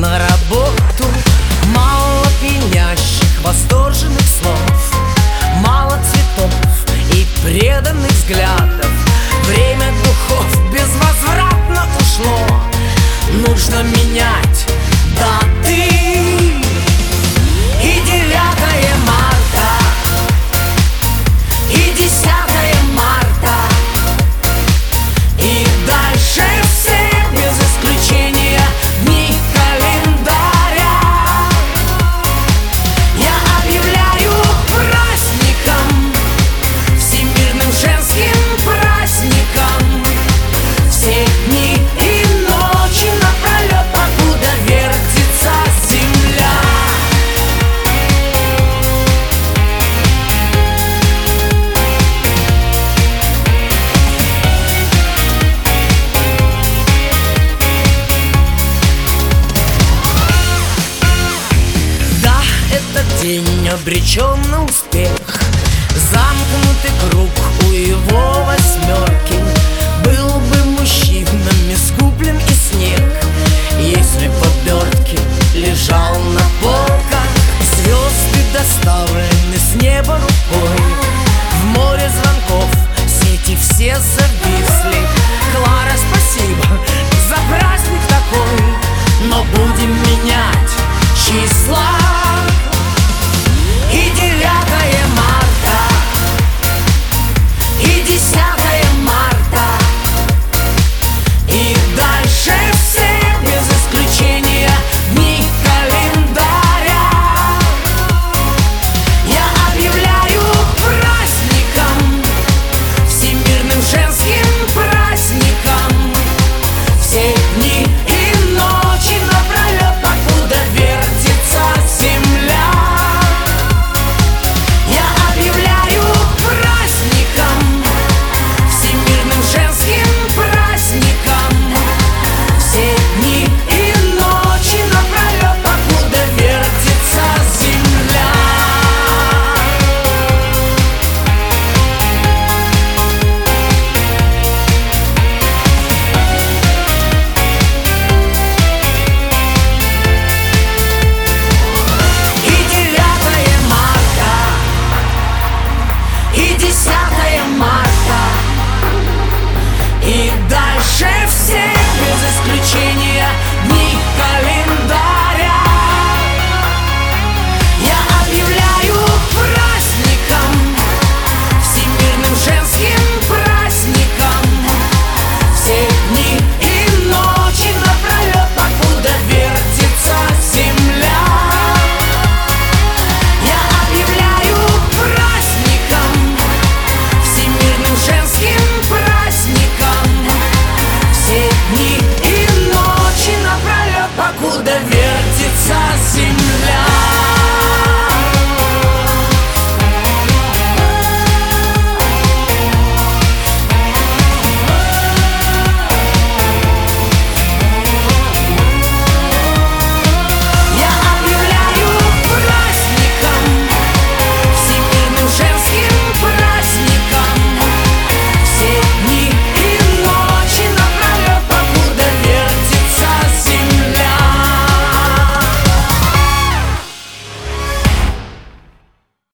на работу. Мало пьянящих восторженных слов, мало цветов и преданных взглядов. Время духов безвозвратно ушло. Нужно менять даты. И 9 марта, и 10 марта, и дальше все без исключения дни календаря я объявляю праздником, всемирным женским праздником. Все дни и ночи напролет, покуда вертится земля. Да, этот день обречен на успех. Замкнутый круг у его